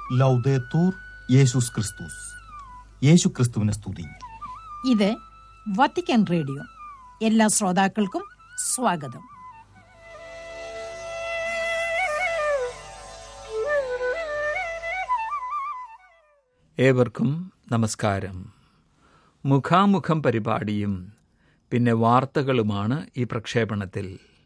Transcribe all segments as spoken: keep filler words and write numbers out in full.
ലൗദേത്തൂർ യേശുസ് ക്രിസ്തുസ്. യേശു ക്രിസ്തുവിനെ സ്തുതി. ഇത് വത്തിക്കാൻ റേഡിയോ. എല്ലാ ശ്രോതാക്കൾക്കും സ്വാഗതം. ഏവർക്കും നമസ്കാരം. മുഖാമുഖം പരിപാടിയും പിന്നെ വാർത്തകളുമാണ് ഈ പ്രക്ഷേപണത്തിൽ.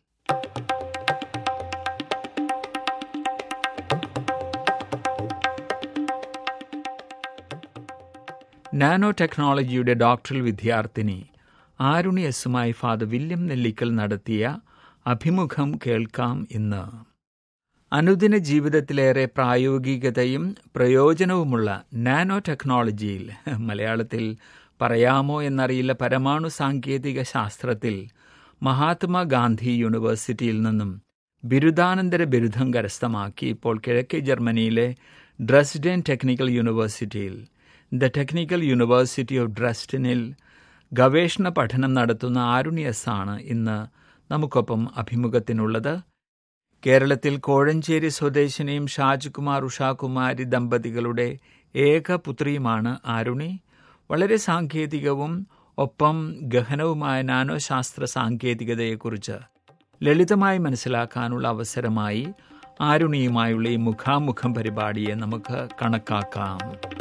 നാനോ ടെക്നോളജിയുടെ ഡോക്ടറൽ വിദ്യാർത്ഥിനി ആരുണി എസുമായി ഫാദർ വില്യം നെല്ലിക്കൽ നടത്തിയ അഭിമുഖം കേൾക്കാം ഇന്ന്. അനുദിന ജീവിതത്തിലേറെ പ്രായോഗികതയും പ്രയോജനവുമുള്ള നാനോ ടെക്നോളജിയിൽ, മലയാളത്തിൽ പറയാമോ എന്നറിയില്ല, പരമാണു സാങ്കേതിക ശാസ്ത്രത്തിൽ മഹാത്മാഗാന്ധി യൂണിവേഴ്സിറ്റിയിൽ നിന്നും ബിരുദാനന്തര ബിരുദം കരസ്ഥമാക്കി ഇപ്പോൾ കിഴക്കേ ജർമ്മനിയിലെ ഡ്രസ്ഡൻ ടെക്നിക്കൽ യൂണിവേഴ്സിറ്റിയിൽ, ദ ടെക്നിക്കൽ യൂണിവേഴ്സിറ്റി ഓഫ് ഡ്രസ്ഡനിൽ ഗവേഷണ പഠനം നടത്തുന്ന ആരുണി എസ് ആണ് ഇന്ന് നമുക്കൊപ്പം അഭിമുഖത്തിനുള്ളത്. കേരളത്തിൽ കോഴഞ്ചേരി സ്വദേശിനിയും ഷാജ്കുമാർ ഉഷാകുമാരി ദമ്പതികളുടെ ഏക പുത്രിയുമാണ് ആരുണി. വളരെ സാങ്കേതികവും ഒപ്പം ഗഹനവുമായ നാനോ ശാസ്ത്ര സാങ്കേതികതയെക്കുറിച്ച് ലളിതമായി മനസ്സിലാക്കാനുള്ള അവസരമായി ആരുണിയുമായുള്ള ഈ മുഖാമുഖം പരിപാടിയെ നമുക്ക് കണക്കാക്കാം.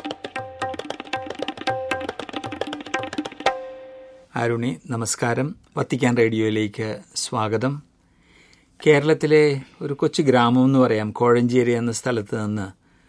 ആരുണി, നമസ്കാരം. വത്തിക്കാൻ റേഡിയോയിലേക്ക് സ്വാഗതം. കേരളത്തിലെ ഒരു കൊച്ചു ഗ്രാമം എന്ന് പറയാം, കോഴഞ്ചേരി എന്ന സ്ഥലത്ത് നിന്ന്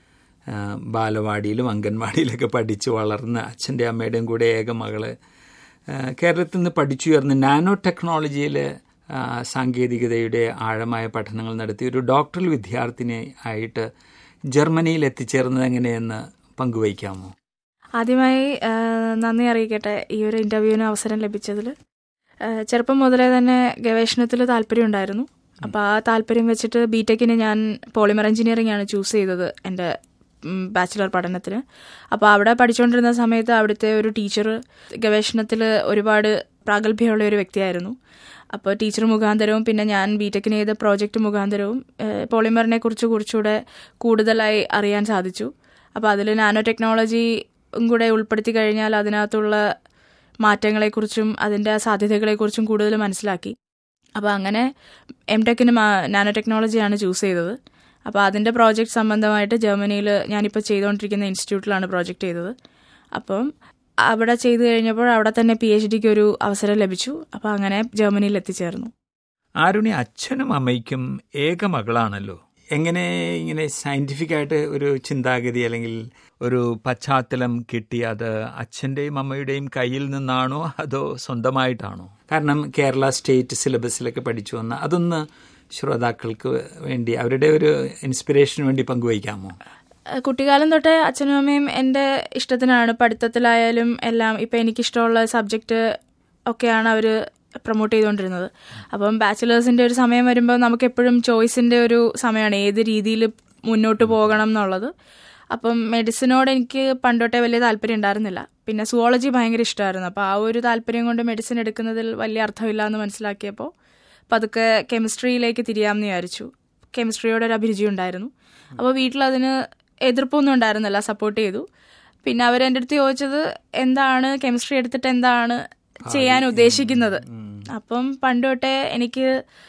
ബാലവാടിയിലും അംഗൻവാടിയിലൊക്കെ പഠിച്ച് വളർന്ന അച്ഛൻ്റെ അമ്മയുടെയും കൂടെ ഏക മകള് കേരളത്തിൽ നിന്ന് പഠിച്ചുയർന്ന് നാനോ ടെക്നോളജിയിൽ സാങ്കേതികതയുടെ ആഴമായ പഠനങ്ങൾ നടത്തി ഒരു ഡോക്ടറൽ വിദ്യാർത്ഥിനി ആയിട്ട് ജർമ്മനിയിൽ എത്തിച്ചേർന്നത് എങ്ങനെയെന്ന് പങ്കുവയ്ക്കാമോ? ആദ്യമായി നന്ദി അറിയിക്കട്ടെ ഈ ഒരു ഇൻ്റർവ്യൂവിന് അവസരം ലഭിച്ചതിൽ. ചെറുപ്പം മുതലേ തന്നെ ഗവേഷണത്തിൽ താല്പര്യം ഉണ്ടായിരുന്നു. അപ്പോൾ ആ താല്പര്യം വെച്ചിട്ട് ബി ടെക്കിന് ഞാൻ പോളിമർ എഞ്ചിനീയറിംഗ് ആണ് ചൂസ് ചെയ്തത് എൻ്റെ ബാച്ചിലർ പഠനത്തിന്. അപ്പോൾ അവിടെ പഠിച്ചുകൊണ്ടിരുന്ന സമയത്ത് അവിടുത്തെ ഒരു ടീച്ചർ ഗവേഷണത്തിൽ ഒരുപാട് പ്രാഗൽഭ്യമുള്ള ഒരു വ്യക്തിയായിരുന്നു. അപ്പോൾ ടീച്ചർ മുഖാന്തരവും പിന്നെ ഞാൻ ബി ടെക്കിന് ചെയ്ത പ്രോജക്റ്റ് മുഖാന്തരവും പോളിമറിനെ കുറിച്ച് കുറച്ചുകൂടെ കൂടുതലായി അറിയാൻ സാധിച്ചു. അപ്പോൾ അതിൽ നാനോ ടെക്നോളജി കൂടെ ഉൾപ്പെടുത്തി കഴിഞ്ഞാൽ അതിനകത്തുള്ള മാറ്റങ്ങളെക്കുറിച്ചും അതിൻ്റെ സാധ്യതകളെക്കുറിച്ചും കൂടുതൽ മനസ്സിലാക്കി. അപ്പോൾ അങ്ങനെ എം ടെക്കിന് നാനോ ടെക്നോളജിയാണ് ചൂസ് ചെയ്തത്. അപ്പോൾ അതിൻ്റെ പ്രോജക്റ്റ് സംബന്ധമായിട്ട് ജർമ്മനിയിൽ ഞാനിപ്പോൾ ചെയ്തുകൊണ്ടിരിക്കുന്ന ഇൻസ്റ്റിറ്റ്യൂട്ടിലാണ് പ്രോജക്റ്റ് ചെയ്തത്. അപ്പം അവിടെ ചെയ്തു കഴിഞ്ഞപ്പോൾ അവിടെ തന്നെ പി എച്ച് ഡിക്ക് ഒരു അവസരം ലഭിച്ചു. അപ്പോൾ അങ്ങനെ ജർമ്മനിയിൽ എത്തിച്ചേർന്നു. ആരുണി അച്ഛനും അമ്മയ്ക്കും ഏക മകളാണല്ലോ. എങ്ങനെ ഇങ്ങനെ സയൻറ്റിഫിക്കായിട്ട് ഒരു ചിന്താഗതി അല്ലെങ്കിൽ ഒരു പശ്ചാത്തലം കിട്ടി? അത് അച്ഛൻ്റെയും അമ്മയുടെയും കയ്യിൽ നിന്നാണോ അതോ സ്വന്തമായിട്ടാണോ? കാരണം കേരള സ്റ്റേറ്റ് സിലബസിലൊക്കെ പഠിച്ചു വന്ന അതൊന്ന് ശ്രോതാക്കൾക്ക് വേണ്ടി അവരുടെ ഒരു ഇൻസ്പിറേഷന് വേണ്ടി പങ്കുവയ്ക്കാമോ? കുട്ടിക്കാലം തൊട്ടേ അച്ഛനും അമ്മയും എൻ്റെ ഇഷ്ടത്തിനാണ്, പഠിത്തത്തിലായാലും എല്ലാം. ഇപ്പം എനിക്കിഷ്ടമുള്ള സബ്ജക്റ്റ് ഒക്കെയാണ് അവർ പ്രൊമോട്ട് ചെയ്തുകൊണ്ടിരുന്നത്. അപ്പം ബാച്ചിലേഴ്സിൻ്റെ ഒരു സമയം വരുമ്പോൾ നമുക്ക് എപ്പോഴും ചോയ്സിൻ്റെ ഒരു സമയമാണ്, ഏത് രീതിയിൽ മുന്നോട്ട് പോകണം എന്നുള്ളത്. അപ്പം മെഡിസിനോട് എനിക്ക് പണ്ടോട്ടേ വലിയ താല്പര്യം ഉണ്ടായിരുന്നില്ല. പിന്നെ സുവോളജി ഭയങ്കര ഇഷ്ടമായിരുന്നു. അപ്പോൾ ആ ഒരു താല്പര്യം കൊണ്ട് മെഡിസിൻ എടുക്കുന്നതിൽ വലിയ അർത്ഥമില്ല എന്ന് മനസ്സിലാക്കിയപ്പോൾ പതുക്കെ കെമിസ്ട്രിയിലേക്ക് തിരിയാമെന്ന് വിചാരിച്ചു. കെമിസ്ട്രിയോട് ഒരു അഭിരുചി ഉണ്ടായിരുന്നു. അപ്പോൾ വീട്ടിലതിന് എതിർപ്പൊന്നും ഉണ്ടായിരുന്നില്ല, സപ്പോർട്ട് ചെയ്തു. പിന്നെ അവരെൻ്റെ അടുത്ത് ചോദിച്ചത് എന്താണ് കെമിസ്ട്രി എടുത്തിട്ട് എന്താണ് ചെയ്യാൻ ഉദ്ദേശിക്കുന്നത്. അപ്പം പണ്ട് തൊട്ടേ എനിക്ക്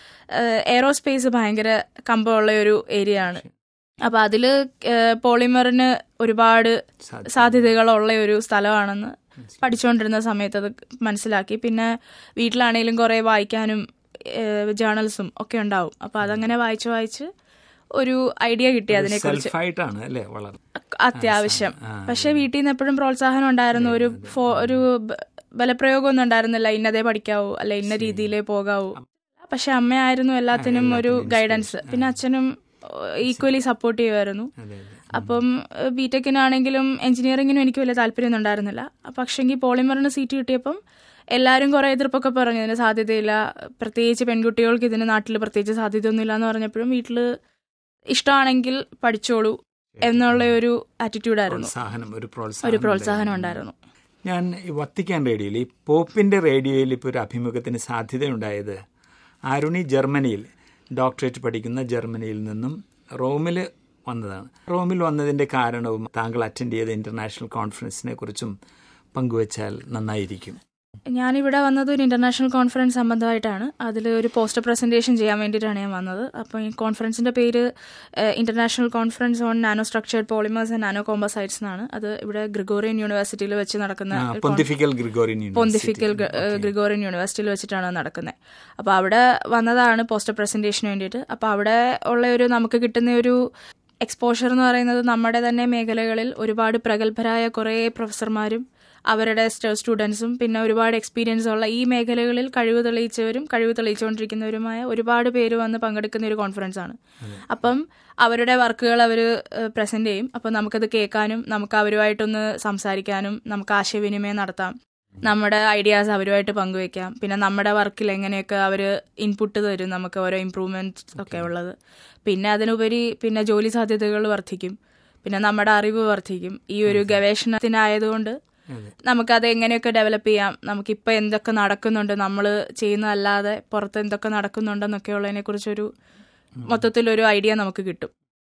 എയറോസ്പേസ് ഭയങ്കര കമ്പമുള്ള ഒരു ഏരിയ ആണ്. അപ്പം അതിൽ പോളിമറിന് ഒരുപാട് സാധ്യതകളുള്ള ഒരു സ്ഥലമാണെന്ന് പഠിച്ചുകൊണ്ടിരുന്ന സമയത്ത് അത് മനസ്സിലാക്കി. പിന്നെ വീട്ടിലാണെങ്കിലും കുറേ വായിക്കാനും ജേർണൽസും ഒക്കെ ഉണ്ടാവും. അപ്പം അതങ്ങനെ വായിച്ച് വായിച്ച് ഒരു ഐഡിയ കിട്ടി അതിനെക്കുറിച്ച്. അത്യാവശ്യം. പക്ഷെ വീട്ടിൽ നിന്ന് എപ്പോഴും പ്രോത്സാഹനം ഉണ്ടായിരുന്നു. ഒരു ഒരു ബലപ്രയോഗമൊന്നും ഉണ്ടായിരുന്നില്ല, ഇന്നതേ പഠിക്കാവൂ അല്ല ഇന്ന രീതിയിലേ പോകാവൂ. പക്ഷെ അമ്മയായിരുന്നു എല്ലാത്തിനും ഒരു ഗൈഡൻസ്. പിന്നെ അച്ഛനും ഈക്വലി സപ്പോർട്ട് ചെയ്യുമായിരുന്നു. അപ്പം ബി ടെക്കിനാണെങ്കിലും എഞ്ചിനീയറിങ്ങിനും എനിക്ക് വലിയ താല്പര്യമൊന്നും ഉണ്ടായിരുന്നില്ല. പക്ഷെങ്കിൽ പോളിമറിന് സീറ്റ് കിട്ടിയപ്പം എല്ലാവരും കുറേ എതിർപ്പൊക്കെ പറഞ്ഞു, ഇതിന് സാധ്യതയില്ല, പ്രത്യേകിച്ച് പെൺകുട്ടികൾക്ക് ഇതിന് നാട്ടിൽ പ്രത്യേകിച്ച് സാധ്യതയൊന്നുമില്ല എന്ന് പറഞ്ഞപ്പോഴും വീട്ടിൽ ഇഷ്ടമാണെങ്കിൽ പഠിച്ചോളൂ എന്നുള്ള ഒരു ആറ്റിറ്റ്യൂഡായിരുന്നു, ഒരു പ്രോത്സാഹനം ഉണ്ടായിരുന്നു. ഞാൻ വത്തിക്കാൻ റേഡിയോയിൽ ഈ പോപ്പിൻ്റെ റേഡിയോയിൽ ഇപ്പോൾ ഒരു അഭിമുഖത്തിന് സാധ്യതയുണ്ടായത് ആരുണി ജർമ്മനിയിൽ ഡോക്ടറേറ്റ് പഠിക്കുന്ന ജർമ്മനിയിൽ നിന്നും റോമിൽ വന്നതാണ്. റോമിൽ വന്നതിൻ്റെ കാരണവും താങ്കൾ അറ്റൻഡ് ചെയ്ത ഇന്റർനാഷണൽ കോൺഫറൻസിനെ കുറിച്ചും പങ്കുവച്ചാൽ നന്നായിരിക്കും. ഞാനിവിടെ വന്നത് ഒരു ഇന്റർനാഷണൽ കോൺഫറൻസ് സംബന്ധമായിട്ടാണ്. അതിൽ ഒരു പോസ്റ്റർ പ്രസന്റേഷൻ ചെയ്യാൻ വേണ്ടിയിട്ടാണ് ഞാൻ വന്നത്. അപ്പോൾ ഈ കോൺഫറൻസിന്റെ പേര് international conference on nano structured polymers and nano composites എന്നാണ്. അത് ഇവിടെ ഗ്രിഗോറിയൻ യൂണിവേഴ്സിറ്റിയിൽ വെച്ച് നടക്കുന്ന പൊന്തിഫിക്കൽ ഗ്രിഗോറിയൻ പൊന്തിഫിക്കൽ ഗ്രിഗോറിയൻ യൂണിവേഴ്സിറ്റിയിൽ വെച്ചിട്ടാണ് നടക്കുന്നത്. അപ്പോൾ അവിടെ വന്നതാണ് പോസ്റ്റർ പ്രസന്റേഷന് വേണ്ടിയിട്ട്. അപ്പോൾ അവിടെ ഉള്ള ഒരു നമുക്ക് കിട്ടുന്ന ഒരു എക്സ്പോഷർ എന്ന് പറയുന്നത് നമ്മുടെ തന്നെ മേഖലകളിൽ ഒരുപാട് പ്രഗത്ഭരായ കുറേ പ്രൊഫസർമാരും അവരുടെ സ്റ്റുഡൻസും പിന്നെ ഒരുപാട് എക്സ്പീരിയൻസ് ഉള്ള ഈ മേഖലകളിൽ കഴിവ് തെളിയിച്ചവരും കഴിവ് തെളിയിച്ചുകൊണ്ടിരിക്കുന്നവരുമായ ഒരുപാട് പേര് വന്ന് പങ്കെടുക്കുന്ന ഒരു കോൺഫറൻസ് ആണ്. അപ്പം അവരുടെ വർക്കുകൾ അവർ പ്രസന്റ് ചെയ്യും. അപ്പം നമുക്കത് കേൾക്കാനും നമുക്ക് അവരുമായിട്ടൊന്ന് സംസാരിക്കാനും നമുക്ക് ആശയവിനിമയം നടത്താം. നമ്മുടെ ഐഡിയാസ് അവരുമായിട്ട് പങ്കുവെക്കാം. പിന്നെ നമ്മുടെ വർക്കിൽ എങ്ങനെയൊക്കെ അവർ ഇൻപുട്ട് തരും, നമുക്ക് ഓരോ ഇംപ്രൂവ്മെന്റ്സ് ഒക്കെ ഉള്ളത്. പിന്നെ അതിനുപരി പിന്നെ ജോലി സാധ്യതകൾ വർദ്ധിക്കും. പിന്നെ നമ്മുടെ അറിവ് വർദ്ധിക്കും. ഈ ഒരു ഗവേഷണത്തിനായതുകൊണ്ട് നമുക്കത് എങ്ങനെയൊക്കെ ഡെവലപ്പ് ചെയ്യാം, നമുക്കിപ്പോൾ എന്തൊക്കെ നടക്കുന്നുണ്ട്, നമ്മൾ ചെയ്യുന്നതല്ലാതെ പുറത്ത് എന്തൊക്കെ നടക്കുന്നുണ്ടെന്നൊക്കെ ഉള്ളതിനെ കുറിച്ചൊരു മൊത്തത്തിലൊരു ഐഡിയ നമുക്ക് കിട്ടും.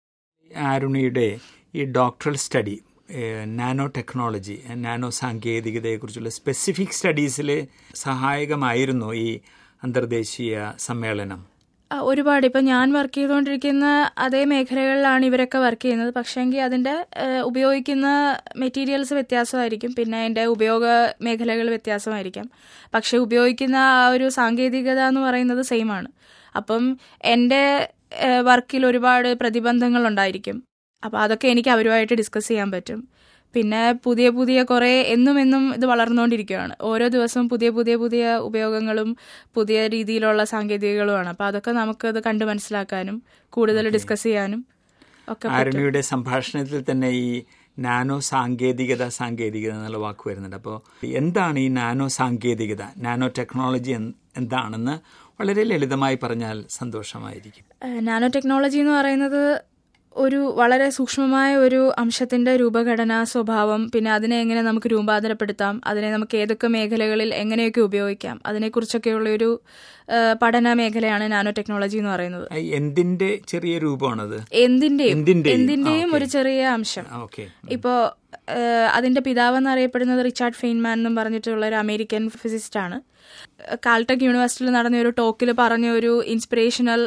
ആരുണിയുടെ ഈ doctoral study nano technology, nano സാങ്കേതികതയെക്കുറിച്ചുള്ള സ്പെസിഫിക് സ്റ്റഡീസിൽ സഹായകമായിരുന്നു ഈ അന്തർദേശീയ സമ്മേളനം? ഒരുപാട്. ഇപ്പം ഞാൻ വർക്ക് ചെയ്തുകൊണ്ടിരിക്കുന്ന അതേ മേഖലകളിലാണ് ഇവരൊക്കെ വർക്ക് ചെയ്യുന്നത്. പക്ഷേങ്കിൽ അതിൻ്റെ ഉപയോഗിക്കുന്ന മെറ്റീരിയൽസ് വ്യത്യാസമായിരിക്കും, പിന്നെ അതിൻ്റെ ഉപയോഗ മേഖലകൾ വ്യത്യാസമായിരിക്കാം. പക്ഷെ ഉപയോഗിക്കുന്ന ആ ഒരു സാങ്കേതികത എന്ന് പറയുന്നത് സെയിം ആണ്. അപ്പം എൻ്റെ വർക്കിൽ ഒരുപാട് പ്രതിബന്ധങ്ങൾ ഉണ്ടായിരിക്കും. അപ്പോൾ അതൊക്കെ എനിക്ക് അവരുമായിട്ട് ഡിസ്കസ് ചെയ്യാൻ പറ്റും. പിന്നെ പുതിയ പുതിയ കുറേ എന്നും എന്നും ഇത് വളർന്നുകൊണ്ടിരിക്കുകയാണ്. ഓരോ ദിവസവും പുതിയ പുതിയ പുതിയ ഉപയോഗങ്ങളും പുതിയ രീതിയിലുള്ള സാങ്കേതികങ്ങളുമാണ്. അപ്പോൾ അതൊക്കെ നമുക്കത് കണ്ട് മനസ്സിലാക്കാനും കൂടുതൽ ഡിസ്കസ് ചെയ്യാനും ഒക്കെ. ആരുണിയുടെ സംഭാഷണത്തിൽ തന്നെ ഈ നാനോ സാങ്കേതികത സാങ്കേതികത എന്നുള്ള വാക്ക് വരുന്നുണ്ട്. അപ്പോൾ എന്താണ് ഈ നാനോ സാങ്കേതികത, നാനോ ടെക്നോളജി എന്താണെന്ന് വളരെ ലളിതമായി പറഞ്ഞാൽ സന്തോഷമായിരിക്കും. നാനോ ടെക്നോളജി എന്ന് പറയുന്നത് ഒരു വളരെ സൂക്ഷ്മമായ ഒരു അംശത്തിന്റെ രൂപഘടന, സ്വഭാവം, പിന്നെ അതിനെ എങ്ങനെ നമുക്ക് രൂപാന്തരപ്പെടുത്താം, അതിനെ നമുക്ക് ഏതൊക്കെ മേഖലകളിൽ എങ്ങനെയൊക്കെ ഉപയോഗിക്കാം, അതിനെക്കുറിച്ചൊക്കെയുള്ള ഒരു പഠന മേഖലയാണ് നാനോ ടെക്നോളജി എന്ന് പറയുന്നത്. എന്തിന്റെ ചെറിയ രൂപമാണത്? എന്തിന്റെയും എന്തിന്റെയും ഒരു ചെറിയ അംശം. ഇപ്പോ അതിന്റെ പിതാവ് എന്നറിയപ്പെടുന്നത് റിച്ചാർഡ് ഫെയ്ൻമാൻ എന്നും പറഞ്ഞിട്ടുള്ള ഒരു അമേരിക്കൻ ഫിസിസ്റ്റ് ആണ്. കാൽടെക് യൂണിവേഴ്സിറ്റിയിൽ നടന്ന ഒരു ടോക്കിൽ പറഞ്ഞ ഒരു ഇൻസ്പിറേഷണൽ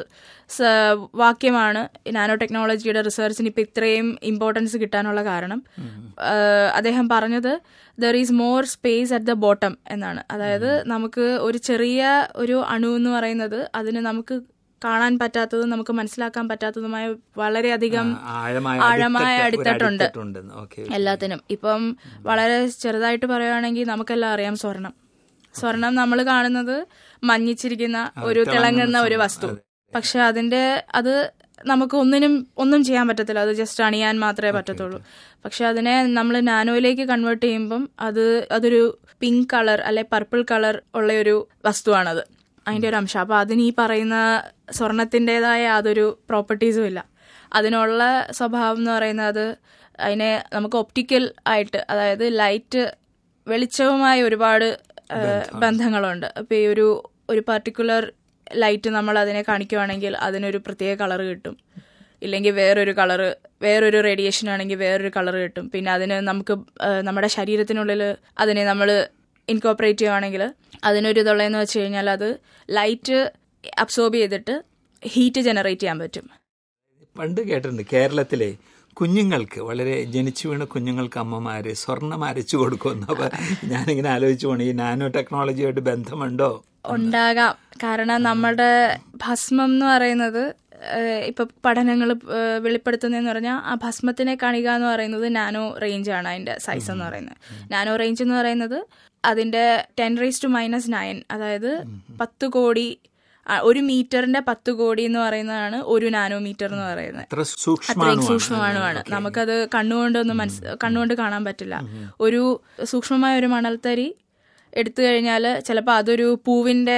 വാക്യമാണ് നാനോ ടെക്നോളജിയുടെ റിസർച്ചിന് ഇപ്പം ഇത്രയും ഇമ്പോർട്ടൻസ് കിട്ടാനുള്ള കാരണം. അദ്ദേഹം പറഞ്ഞത് there is more space at the bottom എന്നാണ്. അതായത് നമുക്ക് ഒരു ചെറിയ ഒരു അണു എന്ന് പറയുന്നത് അതിന് നമുക്ക് കാണാൻ പറ്റാത്തതും നമുക്ക് മനസ്സിലാക്കാൻ പറ്റാത്തതുമായ വളരെയധികം ആഴമായ അടിത്തട്ടുണ്ട് എല്ലാത്തിനും. ഇപ്പം വളരെ ചെറുതായിട്ട് പറയുകയാണെങ്കിൽ നമുക്കെല്ലാം അറിയാം സ്വർണം. സ്വർണം നമ്മൾ കാണുന്നത് മഞ്ഞിച്ചിരിക്കുന്ന ഒരു തിളങ്ങുന്ന ഒരു വസ്തു. പക്ഷെ അതിന്റെ അത് നമുക്ക് ഒന്നിനും ഒന്നും ചെയ്യാൻ പറ്റത്തില്ല, അത് ജസ്റ്റ് അണിയാൻ മാത്രമേ പറ്റത്തുള്ളൂ. പക്ഷെ അതിനെ നമ്മൾ നാനോയിലേക്ക് കൺവേർട്ട് ചെയ്യുമ്പം അത് അതൊരു പിങ്ക് കളർ അല്ലെ പർപ്പിൾ കളർ ഉള്ള ഒരു വസ്തുവാണത്, അതിന്റെ ഒരു അംശം. അപ്പൊ അതിന് ഈ പറയുന്ന സ്വർണത്തിൻ്റെതായ യാതൊരു പ്രോപ്പർട്ടീസും ഇല്ല. അതിനുള്ള സ്വഭാവം എന്ന് പറയുന്നത് അതിനെ നമുക്ക് ഒപ്റ്റിക്കൽ ആയിട്ട്, അതായത് ലൈറ്റ് വെളിച്ചവുമായി ഒരുപാട് ബന്ധങ്ങളുണ്ട്. അപ്പൊ ഈ ഒരു ഒരു പർട്ടിക്കുലർ ലൈറ്റ് നമ്മൾ അതിനെ കാണിക്കുവാണെങ്കിൽ അതിനൊരു പ്രത്യേക കളർ കിട്ടും, ഇല്ലെങ്കിൽ വേറൊരു കളറ്, വേറൊരു റേഡിയേഷൻ ആണെങ്കിൽ വേറൊരു കളർ കിട്ടും. പിന്നെ അതിന് നമുക്ക് നമ്മുടെ ശരീരത്തിനുള്ളിൽ അതിനെ നമ്മൾ ഇൻകോപ്പറേറ്റ് ചെയ്യുവാണെങ്കിൽ അതിനൊരു ഇതുള്ളതെന്ന് വെച്ച് കഴിഞ്ഞാൽ അത് ലൈറ്റ് അബ്സോർബ് ചെയ്തിട്ട് ഹീറ്റ് ജനറേറ്റ് ചെയ്യാൻ പറ്റും. പണ്ട് കേട്ടിട്ടുണ്ട് കേരളത്തിലെ കുഞ്ഞുങ്ങൾക്ക്, വളരെ ജനിച്ചു വീണ കുഞ്ഞുങ്ങൾക്ക് അമ്മമാര് സ്വർണം അരച്ചു കൊടുക്കുമെന്ന്. അപ്പൊ ഞാനിങ്ങനെ ആലോചിച്ചു പോണു, ഈ നാനോ ടെക്നോളജിയായിട്ട് ബന്ധമുണ്ടോ? ഉണ്ടാകാം. കാരണം നമ്മുടെ ഭസ്മം എന്ന് പറയുന്നത് ഇപ്പൊ പഠനങ്ങൾ വെളിപ്പെടുത്തുന്നതെന്ന് പറഞ്ഞാൽ ആ ഭസ്മത്തിനെ കാണുക എന്ന് പറയുന്നത് നാനോ റേഞ്ച് ആണ്. അതിന്റെ സൈസ് എന്ന് പറയുന്നത് നാനോ റേഞ്ച് എന്ന് പറയുന്നത് അതിന്റെ ten raise to minus nine, അതായത് പത്ത് കോടി, ഒരു മീറ്ററിന്റെ പത്ത് കോടി എന്ന് പറയുന്നതാണ് ഒരു നാനോമീറ്റർ എന്ന് പറയുന്നത്. അത്രയും സൂക്ഷ്മമാണ്. നമുക്കത് കണ്ണുകൊണ്ടൊന്നും മനസ്സ് കണ്ണുകൊണ്ട് കാണാൻ പറ്റില്ല. ഒരു സൂക്ഷ്മമായ ഒരു മണൽത്തരി എടുത്തു കഴിഞ്ഞാൽ ചിലപ്പോൾ അതൊരു പൂവിന്റെ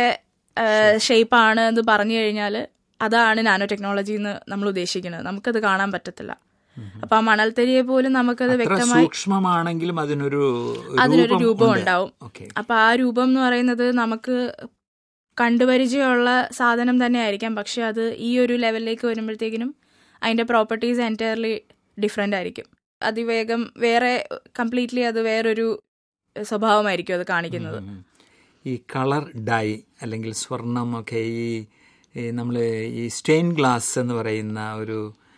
ഷേപ്പാണ് എന്ന് പറഞ്ഞു കഴിഞ്ഞാൽ അതാണ് നാനോ ടെക്നോളജി എന്ന് നമ്മൾ ഉദ്ദേശിക്കുന്നത്. നമുക്കത് കാണാൻ പറ്റത്തില്ല. അപ്പൊ ആ മണൽത്തരിയെ പോലും നമുക്കത് വ്യക്തമായി സൂക്ഷ്മമാണെങ്കിലും അതിനൊരു അതിനൊരു രൂപം ഉണ്ടാവും. അപ്പൊ ആ രൂപം എന്ന് പറയുന്നത് നമുക്ക് കണ്ടുപരിചയമുള്ള സാധനം തന്നെ ആയിരിക്കാം, പക്ഷെ അത് ഈ ഒരു ലെവലിലേക്ക് വരുമ്പോഴത്തേക്കിനും അതിൻ്റെ പ്രോപ്പർട്ടീസ് എൻറ്റയർലി ഡിഫറെൻ്റ് ആയിരിക്കും. അതിവേഗം വേറെ കംപ്ലീറ്റ്ലി അത് വേറൊരു സ്വഭാവമായിരിക്കും അത് കാണിക്കുന്നത്. ഈ കളർ ഡൈ അല്ലെങ്കിൽ സ്വർണ്ണമൊക്കെ ഈ നമ്മൾ ഈ സ്റ്റെയിൻ ഗ്ലാസ് എന്ന് പറയുന്ന ഒരു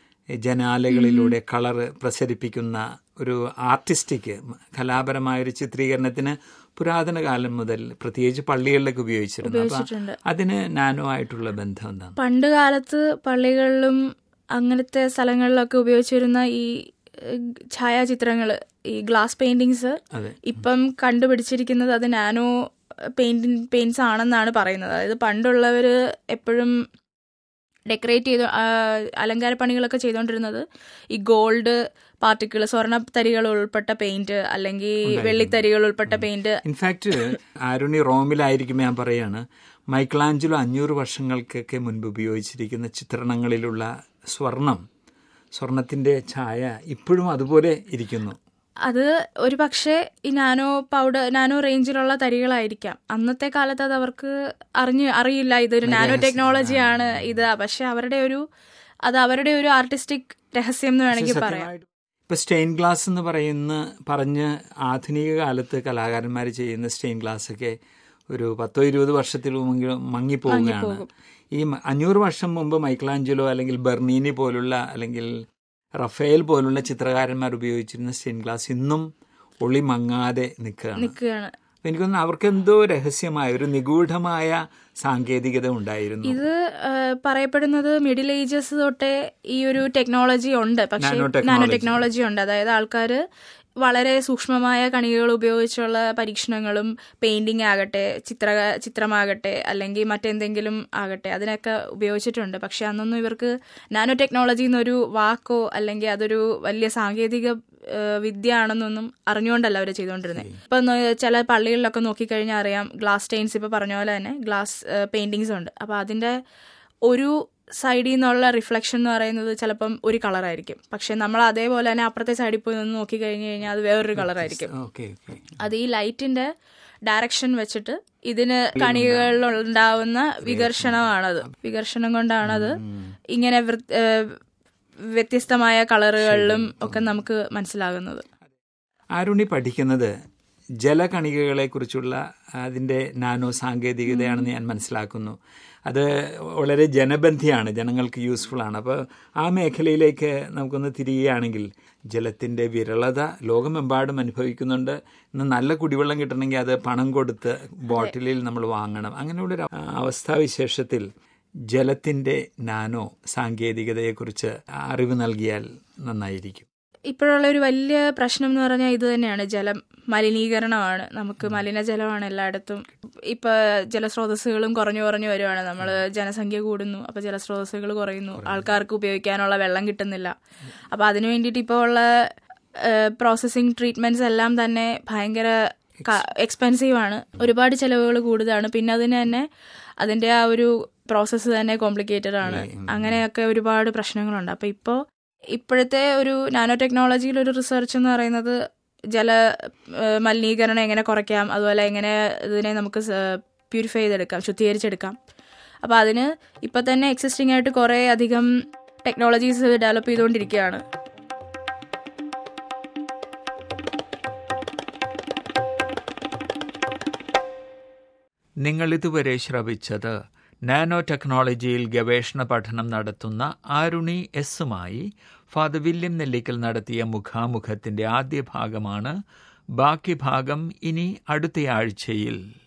ജനാലകളിലൂടെ കളർ പ്രസരിപ്പിക്കുന്ന ഒരു ആർട്ടിസ്റ്റിക് കലാപരമായൊരു ചിത്രീകരണത്തിന് പുരാതന കാലം മുതൽ പ്രത്യേകിച്ച് പള്ളികളിലൊക്കെ ഉപയോഗിച്ചിരുന്നു. അതിന് നാനോ ആയിട്ടുള്ള ബന്ധം എന്താണ്? പണ്ട് കാലത്ത് പള്ളികളിലും അങ്ങനത്തെ സ്ഥലങ്ങളിലൊക്കെ ഉപയോഗിച്ചിരുന്ന ഈ ഛായാചിത്രങ്ങൾ, ഈ ഗ്ലാസ് പെയിന്റിങ്സ്, ഇപ്പം കണ്ടുപിടിച്ചിരിക്കുന്നത് അത് നാനോ പെയിന്റിങ് പെയിന്റ്സ് ആണെന്നാണ് പറയുന്നത്. അതായത് പണ്ടുള്ളവർ എപ്പോഴും ഡെക്കറേറ്റ് ചെയ്ത് അലങ്കാര പണികളൊക്കെ ചെയ്തുകൊണ്ടിരുന്നത് ഈ ഗോൾഡ് പാർട്ടിക്കിൾ, സ്വർണ്ണ തരികൾ ഉൾപ്പെട്ട പെയിന്റ് അല്ലെങ്കിൽ വെള്ളിത്തരികൾ ഉൾപ്പെട്ട പെയിന്റ്. ഇൻഫാക്ട് ആരുണി റോമിലായിരിക്കും ഞാൻ പറയാണ്, മൈക്കലാഞ്ചലോ അഞ്ഞൂറ് വർഷങ്ങൾക്കൊക്കെ മുൻപ് ഉപയോഗിച്ചിരിക്കുന്ന ചിത്രണങ്ങളിലുള്ള സ്വർണം, സ്വർണത്തിന്റെ ഛായ ഇപ്പോഴും അതുപോലെ ഇരിക്കുന്നു. അത് ഒരു പക്ഷേ ഈ നാനോ പൗഡർ നാനോ റേഞ്ചിലുള്ള തരികളായിരിക്കാം. അന്നത്തെ കാലത്ത് അത് അവർക്ക് അറിഞ്ഞ് അറിയില്ല ഇതൊരു നാനോ ടെക്നോളജിയാണ് ഇത്. പക്ഷെ അവരുടെ ഒരു അത് അവരുടെ ഒരു ആർട്ടിസ്റ്റിക് രഹസ്യം എന്ന് വേണമെങ്കിൽ പറയാം. ഇപ്പൊ സ്റ്റെയിൻ ഗ്ലാസ് എന്ന് പറയുന്ന പറഞ്ഞ് ആധുനിക കാലത്ത് കലാകാരന്മാർ ചെയ്യുന്ന സ്റ്റെയിൻ ഗ്ലാസ് ഒക്കെ ഒരു പത്തോ ഇരുപത് വർഷത്തിലുമെങ്കിലും മങ്ങിപ്പോവുകയാണ്. ഈ അഞ്ഞൂറ് വർഷം മുമ്പ് മൈക്കലാഞ്ചലോ അല്ലെങ്കിൽ ബെർണീനി പോലുള്ള അല്ലെങ്കിൽ റഫേൽ പോലുള്ള ചിത്രകാരന്മാർ ഉപയോഗിച്ചിരുന്ന സ്റ്റെയിൻ ഗ്ലാസ് ഇന്നും ഒളി മങ്ങാതെ നിൽക്കുകയാണ്. എനിക്കൊന്നും അവർക്ക് എന്തോ രഹസ്യമായ ഒരു നിഗൂഢമായ സാങ്കേതികത ഉണ്ടായിരുന്നു. ഇത് പറയപ്പെടുന്നത് മിഡിൽ ഏജസ് തൊട്ടേ ഈ ഒരു ടെക്നോളജി ഉണ്ട്. പക്ഷേ നാനോ ടെക്നോളജി ഉണ്ട്. അതായത് ആൾക്കാർ വളരെ സൂക്ഷ്മമായ കണികകൾ ഉപയോഗിച്ചുള്ള പരീക്ഷണങ്ങളും പെയിന്റിംഗ് ആകട്ടെ, ചിത്ര ചിത്രമാകട്ടെ അല്ലെങ്കിൽ മറ്റെന്തെങ്കിലും ആകട്ടെ അതിനൊക്കെ ഉപയോഗിച്ചിട്ടുണ്ട്. പക്ഷെ അന്നൊന്നും ഇവർക്ക് നാനോ ടെക്നോളജി എന്നൊരു വാക്കോ അല്ലെങ്കിൽ അതൊരു വലിയ സാങ്കേതിക വിദ്യ ആണെന്നൊന്നും അറിഞ്ഞുകൊണ്ടല്ല അവർ ചെയ്തുകൊണ്ടിരുന്നത്. ഇപ്പം ചില പള്ളികളിലൊക്കെ നോക്കിക്കഴിഞ്ഞാൽ അറിയാം, ഗ്ലാസ് സ്റ്റെയിൻസ് ഇപ്പോൾ പറഞ്ഞ പോലെ തന്നെ ഗ്ലാസ് പെയിന്റിങ്സ് ഉണ്ട്. അപ്പോൾ അതിൻ്റെ ഒരു സൈഡിൽ നിന്നുള്ള റിഫ്ലക്ഷൻ എന്ന് പറയുന്നത് ചിലപ്പം ഒരു കളറായിരിക്കും. പക്ഷെ നമ്മൾ അതേപോലെ തന്നെ അപ്പുറത്തെ സൈഡിൽ പോയി നിന്ന് നോക്കി കഴിഞ്ഞു കഴിഞ്ഞാൽ അത് വേറൊരു കളറായിരിക്കും. അത് ഈ ലൈറ്റിന്റെ ഡയറക്ഷൻ വെച്ചിട്ട് ഇതിന് കണികകളിൽ ഉണ്ടാവുന്ന വികർഷണമാണത്. വികർഷണം കൊണ്ടാണത് ഇങ്ങനെ വ്യത്യസ്തമായ കളറുകളിലും ഒക്കെ നമുക്ക് മനസ്സിലാകുന്നത്. ആരുണി പഠിക്കുന്നത് ജലകണികകളെ കുറിച്ചുള്ള അതിൻ്റെ നാനോ സാങ്കേതികതയാണെന്ന് ഞാൻ മനസ്സിലാക്കുന്നു. അത് വളരെ ജനബന്ധിയാണ്, ജനങ്ങൾക്ക് യൂസ്ഫുൾ ആണ്. അപ്പോൾ ആ മേഖലയിലേക്ക് നമുക്കൊന്ന് തിരിയുകയാണെങ്കിൽ ജലത്തിൻ്റെ വിരളത ലോകമെമ്പാടും അനുഭവിക്കുന്നുണ്ട്. ഇന്ന് നല്ല കുടിവെള്ളം കിട്ടണമെങ്കിൽ അത് പണം കൊടുത്ത് ബോട്ടിലിൽ നമ്മൾ വാങ്ങണം. അങ്ങനെയുള്ളൊരു അവസ്ഥാവിശേഷത്തിൽ ജലത്തിൻ്റെ നാനോ സാങ്കേതികതയെക്കുറിച്ച് അറിവ് നൽകിയാൽ നന്നായിരിക്കും. ഇപ്പോഴുള്ള ഒരു വലിയ പ്രശ്നം എന്ന് പറഞ്ഞാൽ ഇത് തന്നെയാണ്, ജലം മലിനീകരണമാണ്. നമുക്ക് മലിനജലമാണ് എല്ലായിടത്തും. ഇപ്പം ജലസ്രോതസ്സുകളും കുറഞ്ഞു കുറഞ്ഞു വരുവാണ്. നമ്മൾ ജനസംഖ്യ കൂടുന്നു, അപ്പോൾ ജലസ്രോതസ്സുകൾ കുറയുന്നു, ആൾക്കാർക്ക് ഉപയോഗിക്കാനുള്ള വെള്ളം കിട്ടുന്നില്ല. അപ്പോൾ അതിനു വേണ്ടിയിട്ട് ഇപ്പോൾ ഉള്ള പ്രോസസ്സിങ് ട്രീറ്റ്മെൻറ്റ്സ് എല്ലാം തന്നെ ഭയങ്കര എക്സ്പെൻസീവ് ആണ്. ഒരുപാട് ചിലവുകൾ കൂടുതലാണ്. പിന്നെ അതിന് തന്നെ അതിൻ്റെ ആ ഒരു പ്രോസസ്സ് തന്നെ കോംപ്ലിക്കേറ്റഡ് ആണ്. അങ്ങനെയൊക്കെ ഒരുപാട് പ്രശ്നങ്ങളുണ്ട്. അപ്പോൾ ഇപ്പോൾ ഇപ്പോഴത്തെ ഒരു നാനോ ടെക്നോളജിയിൽ ഒരു റിസർച്ച് എന്ന് പറയുന്നത് ജല മലിനീകരണം എങ്ങനെ കുറയ്ക്കാം, അതുപോലെ എങ്ങനെ ഇതിനെ നമുക്ക് പ്യൂരിഫൈ ചെയ്തെടുക്കാം, ശുദ്ധീകരിച്ചെടുക്കാം. അപ്പോൾ അതിന് ഇപ്പം തന്നെ എക്സിസ്റ്റിംഗ് ആയിട്ട് കുറേ അധികം ടെക്നോളജീസ് ഡെവലപ്പ് ചെയ്തുകൊണ്ടിരിക്കുകയാണ്. നിങ്ങളിതുവരെ ശ്രവിച്ചത് നാനോ ടെക്നോളജിയിൽ ഗവേഷണ പഠനം നടത്തുന്ന ആരുണി എസുമായി ഫാദർ വില്യം നെല്ലിക്കൽ നടത്തിയ മുഖാമുഖത്തിന്റെ ആദ്യ ഭാഗമാണ്. ബാക്കി ഭാഗം ഇനി അടുത്തയാഴ്ചയിൽ.